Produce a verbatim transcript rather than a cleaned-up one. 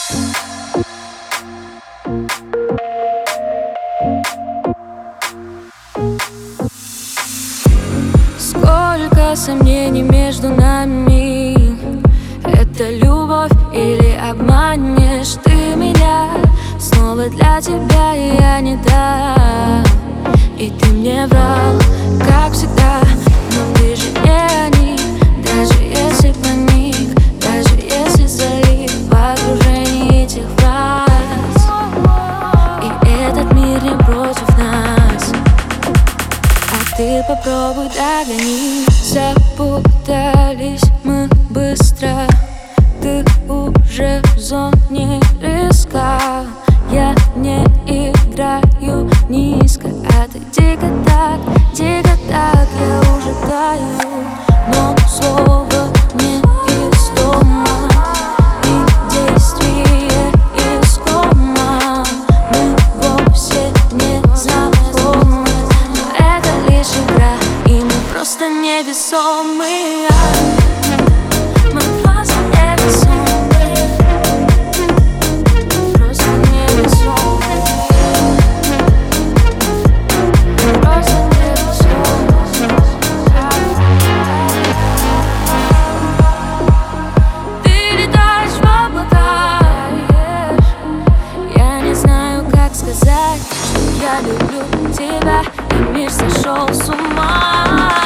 Сколько сомнений между нами. Это любовь или обманешь ты меня? Снова для тебя я не та. И ты мне врал, как всегда. Но ты же не они. Даже если паник, даже если залив в окружении этих фраз. И этот мир не против нас. А ты попробуй догони. Запутались мы быстро. Ты уже в зоне риска. Я не играю низко. А ты дико так, дико так. Я уже таю, но слово не из дома. И действие искома. Мы вовсе не знакомы, но это лишь игра, и мы просто невесомые. Мы просто невесомые. Просто невесомые. Просто невесомые. Ты летаешь в облаках. Я не знаю, как сказать, что я люблю тебя, и мир сошел с ума.